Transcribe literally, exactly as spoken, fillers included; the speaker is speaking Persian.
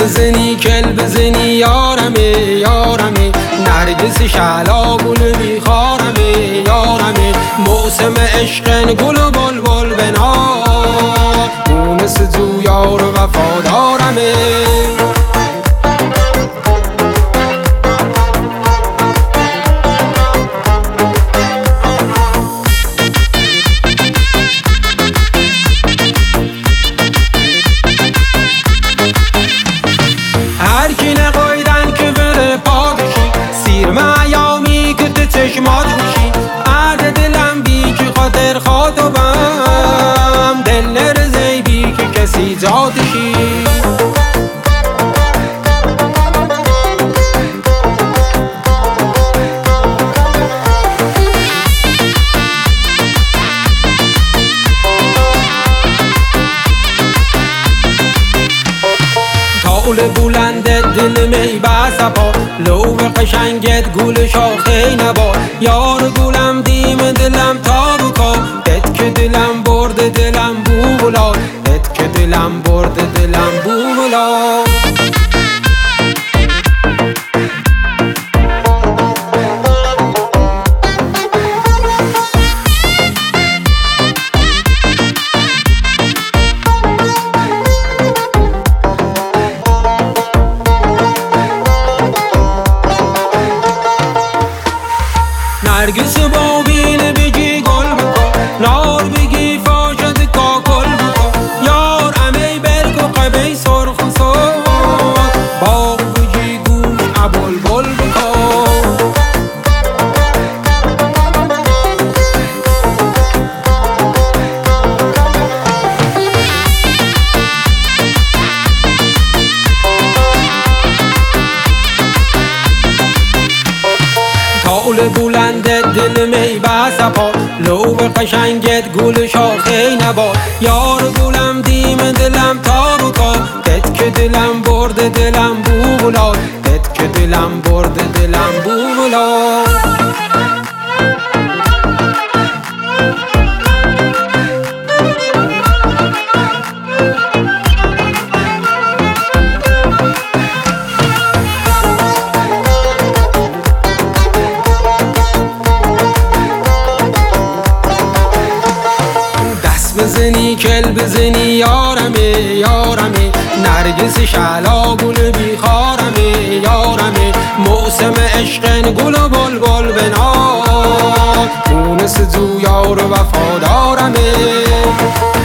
بزنی کل بزنی یارمه یارمه، نرگس شعلا گل بیخارمه یارمه، موسم عشقن گل و بلبل بنار، مونس جو یار و وفادارمه. چشمات خوشی عرض دلم بی که خاطر خاطبم، دل نرزی بی که کسی جاتشی. طول بلندت دل می بسپا، لو قشنگت گل شاخه نبا، یار گلم دیم دلم تا بکا، بد که دلم برد دلم بو بلا، بد که دلم برد دلم بو بلا. نرگس با بین بگی گل بکن، نار بگی فاشد کاکل بکن، یار امی برک و قبی سرخ و سرخ، باغ بگی گوش ابل بل بکن. طول بلندت دل می بسپا، لو قشنگت گل شاخه نبا، یار گلم دیم دلم تا بکا، بد که دلم برد دلم بو بلا، بد که دلم برد دلم بو بلا. بزنی کل بزنی یارمه یارمه، نرگس شعلا گل بیخارمه یارمه، موسم عشقن گل و بلبل بنار، مونس جو یار و وفادارمه.